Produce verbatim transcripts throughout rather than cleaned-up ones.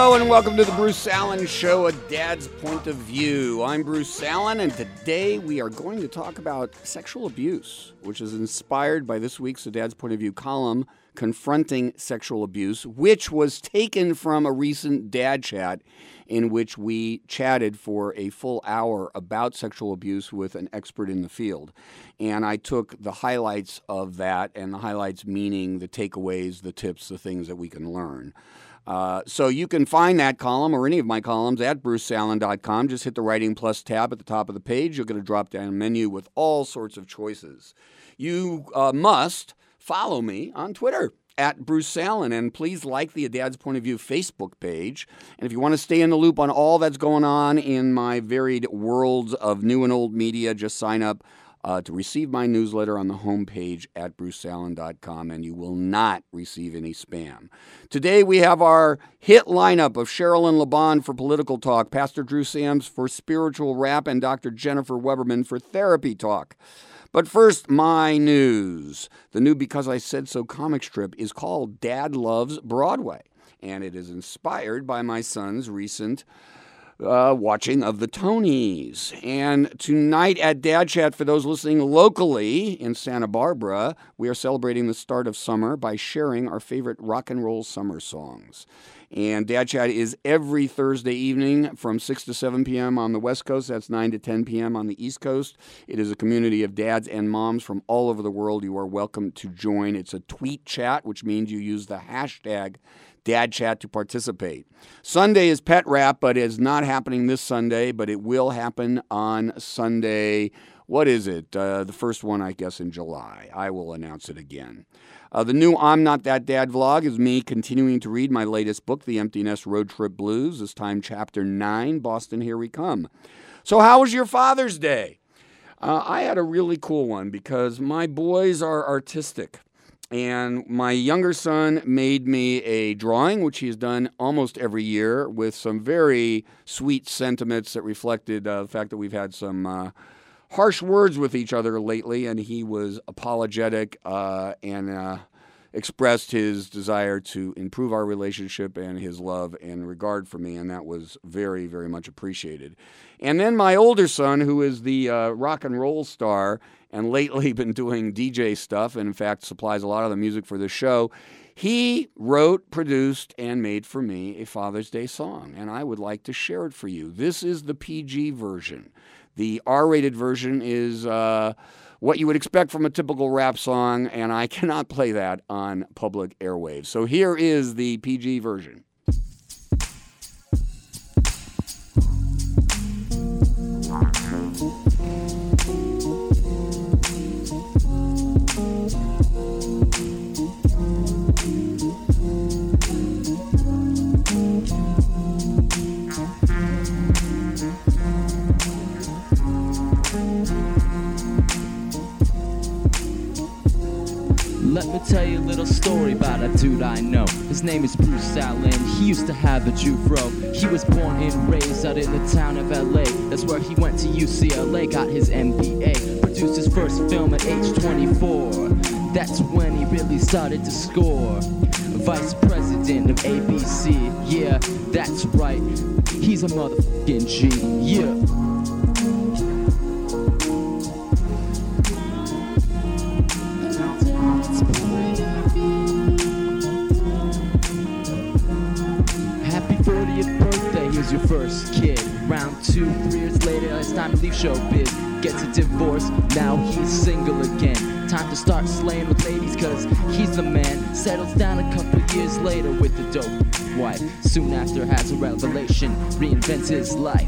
Hello and welcome to the Bruce Allen Show, A Dad's Point of View. I'm Bruce Allen, and today we are going to talk about sexual abuse, which is inspired by this week's A Dad's Point of View column, Confronting Sexual Abuse, which was taken from a recent dad chat in which we chatted for a full hour about sexual abuse with an expert in the field. And I took the highlights of that, and the highlights meaning the takeaways, the tips, the things that we can learn. Uh, so you can find that column or any of my columns at bruce allen dot com. Just hit the Writing Plus tab at the top of the page. You'll get a drop-down menu with all sorts of choices. You uh, must follow me on Twitter at Bruce Allen, and please like the A Dad's Point of View Facebook page. And if you want to stay in the loop on all that's going on in my varied worlds of new and old media, just sign up Uh, to receive my newsletter on the homepage at bruce allen dot com, and you will not receive any spam. Today we have our hit lineup of Sherilyn LeBon for Political Talk, Pastor Drew Sams for Spiritual Rap, and Doctor Jennifer Weberman for Therapy Talk. But first, my news. The new Because I Said So comic strip is called Dad Loves Broadway, and it is inspired by my son's recent Uh, watching of the Tonys. And tonight at Dad Chat, for those listening locally in Santa Barbara, we are celebrating the start of summer by sharing our favorite rock and roll summer songs. And Dad Chat is every Thursday evening from six to seven p.m. on the West Coast. That's nine to ten p.m. on the East Coast. It is a community of dads and moms from all over the world. You are welcome to join. It's a tweet chat, which means you use the hashtag Dad Chat to participate. Sunday is Pet Rap, but it's not happening this Sunday, but it will happen on Sunday. What is it? Uh, the first one, I guess, in July. I will announce it again. Uh, the new I'm Not That Dad vlog is me continuing to read my latest book, The Empty Nest Road Trip Blues, this time chapter nine, Boston, Here We Come. So how was your Father's Day? Uh, I had a really cool one because my boys are artistic. And my younger son made me a drawing, which he has done almost every year, with some very sweet sentiments that reflected uh, the fact that we've had some uh, harsh words with each other lately. And he was apologetic uh, and uh, expressed his desire to improve our relationship and his love and regard for me. And that was very, very much appreciated. And then my older son, who is the uh, rock and roll star, and lately been doing D J stuff, and in fact supplies a lot of the music for the show, he wrote, produced, and made for me a Father's Day song, and I would like to share it for you. This is the P G version. The R-rated version is uh, what you would expect from a typical rap song, and I cannot play that on public airwaves. So here is the P G version. Let me tell you a little story about a dude I know. His name is Bruce Allen. He used to have a Jufro. He was born and raised out in the town of L A. That's where he went to U C L A, got his M B A. Produced his first film at age twenty-four. That's when he really started to score. Vice president of A B C. Yeah, that's right. He's a motherfucking G. Yeah. Your first kid. Round two, three years later, it's time to leave showbiz. Gets a divorce, now he's single again. Time to start slaying with ladies, cause he's the man. Settles down a couple years later with a dope wife. Soon after has a revelation, reinvents his life.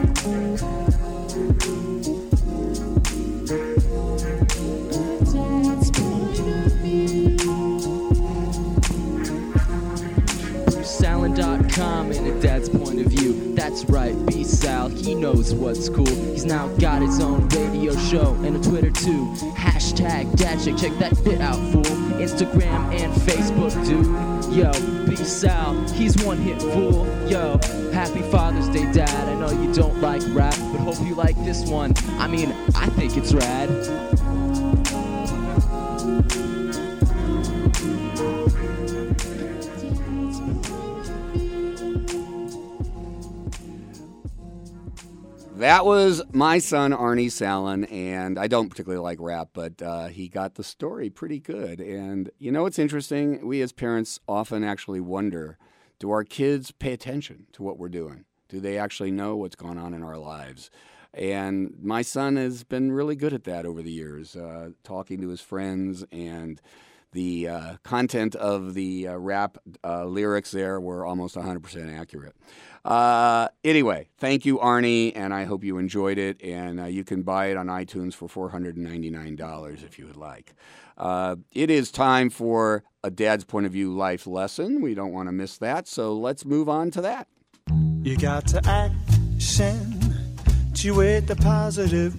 bruce allen dot com and a dad's point of view. That's right, B-Sal, he knows what's cool. He's now got his own radio show and a Twitter too. Hashtag DadCheck, check that bit out, fool. Instagram and Facebook, dude. Yo, B-Sal, he's one hit fool. Yo, happy Father's Day, Dad. I know you don't like rap, but hope you like this one. I mean, I think it's rad. That was my son, Arnie Sallin, and I don't particularly like rap, but uh, he got the story pretty good. And you know what's interesting? We as parents often actually wonder, do our kids pay attention to what we're doing? Do they actually know what's going on in our lives? And my son has been really good at that over the years, uh, talking to his friends, and the uh, content of the uh, rap uh, lyrics there were almost one hundred percent accurate. Uh, anyway, thank you, Arnie, and I hope you enjoyed it. And uh, you can buy it on iTunes for four hundred ninety-nine dollars if you would like. Uh, it is time for a Dad's Point of View life lesson. We don't want to miss that, so let's move on to that. You got to accentuate the positive,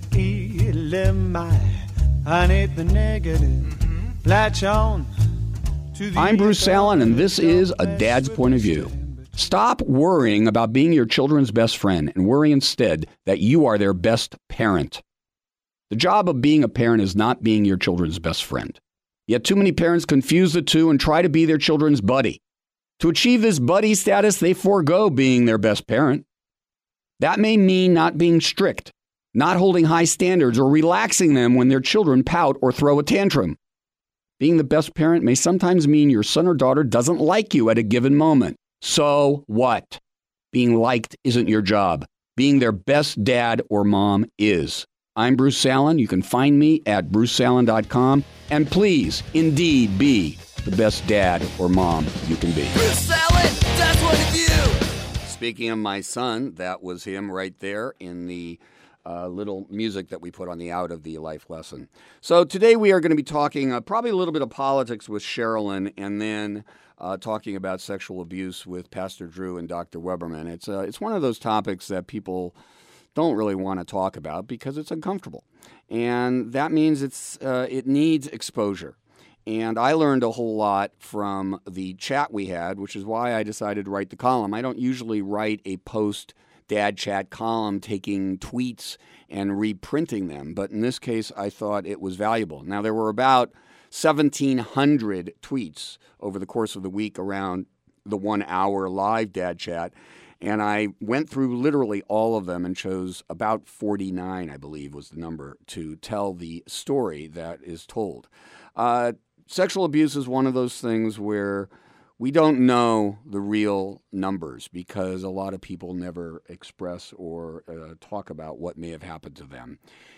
eliminate the negative. Latch on to the I'm Bruce Sallin, and this is A Dad's Point of View. Stop worrying about being your children's best friend and worry instead that you are their best parent. The job of being a parent is not being your children's best friend. Yet too many parents confuse the two and try to be their children's buddy. To achieve this buddy status, they forego being their best parent. That may mean not being strict, not holding high standards, or relaxing them when their children pout or throw a tantrum. Being the best parent may sometimes mean your son or daughter doesn't like you at a given moment. So what? Being liked isn't your job. Being their best dad or mom is. I'm Bruce Sallin. You can find me at bruce sallin dot com. And please, indeed, be the best dad or mom you can be. Bruce Sallin, Dad's Point of View. Speaking of my son, that was him right there in the Uh, little music that we put on the out of the life lesson. So today we are going to be talking uh, probably a little bit of politics with Sherilyn, and then uh, talking about sexual abuse with Pastor Drew and Doctor Weberman. It's uh, it's one of those topics that people don't really want to talk about because it's uncomfortable, and that means it's uh, it needs exposure. And I learned a whole lot from the chat we had, which is why I decided to write the column. I don't usually write a post Dad Chat column taking tweets and reprinting them. But in this case, I thought it was valuable. Now, there were about seventeen hundred tweets over the course of the week around the one-hour live Dad Chat, and I went through literally all of them and chose about forty-nine, I believe, was the number, to tell the story that is told. Uh, sexual abuse is one of those things where we don't know the real numbers because a lot of people never express or uh, talk about what may have happened to them.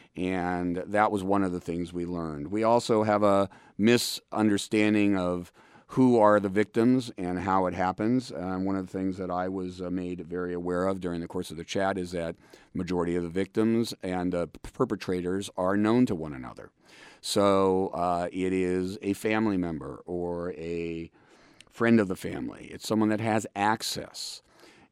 And that was one of the things we learned. We also have a misunderstanding of who are the victims and how it happens. Uh, one of the things that I was uh, made very aware of during the course of the chat is that the majority of the victims and uh, perpetrators are known to one another. So uh, it is a family member or a friend of the family. It's someone that has access.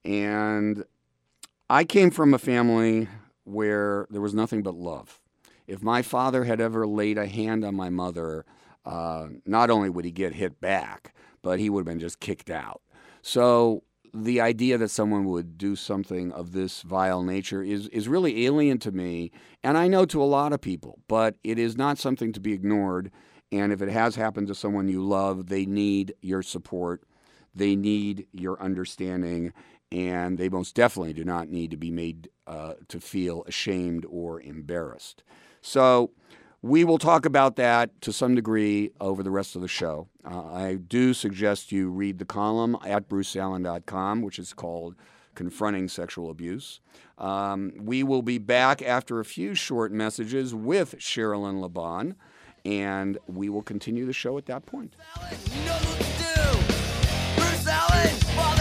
And I came from a family where there was nothing but love. If my father had ever laid a hand on my mother, uh, not only would he get hit back, but he would have been just kicked out. So the idea that someone would do something of this vile nature is, is really alien to me, and I know to a lot of people, but it is not something to be ignored. And if it has happened to someone you love, they need your support. They need your understanding. And they most definitely do not need to be made uh, to feel ashamed or embarrassed. So we will talk about that to some degree over the rest of the show. Uh, I do suggest you read the column at bruce sallin dot com, which is called Confronting Sexual Abuse. Um, we will be back after a few short messages with Sherilyn LeBon. And we will continue the show at that point. You know what to do. Bruce Sallin,